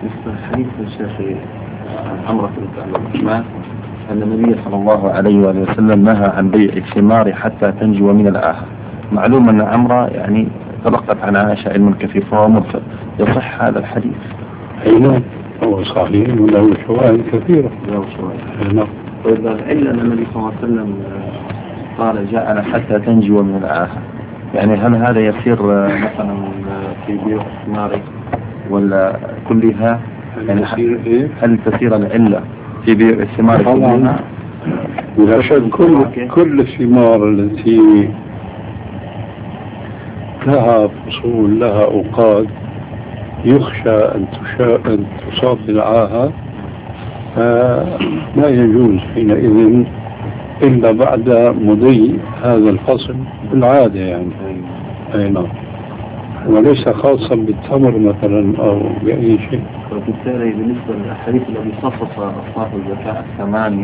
مثل حديث الشيخ عمرو بن الرحمن أن النبي صلى الله عليه وآله وسلم نهى عن بيع الثمار حتى تنجو من الآخر. معلوم أن عمرو يعني تلقت عن عائشة علم كثير فهو مرسل، يصح هذا الحديث؟ أي نعم هو صحيح وله شواهد كثيرة. نعم. وإذا إلا أن النبي صلى الله عليه وسلم قال جاءنا حتى تنجو من الآخر، يعني هل هذا يصير مثلا في بيع الثمار ولا كلها؟ يعني هل تسير العلة في بيع الثمار كلها؟ ولا شك كل الثمار التي لها فصول لها أوقات يخشى أن تصاب بالعاهة لا يجوز حينئذ إلا بعد مضي هذا الفصل بالعادة يعني. أي نعم. وليس خاصا بالتمر مثلا أو بأي شيء. وبالتالي بالنسبة للأحاديث التي خصص أصناف الزكاة الثمانية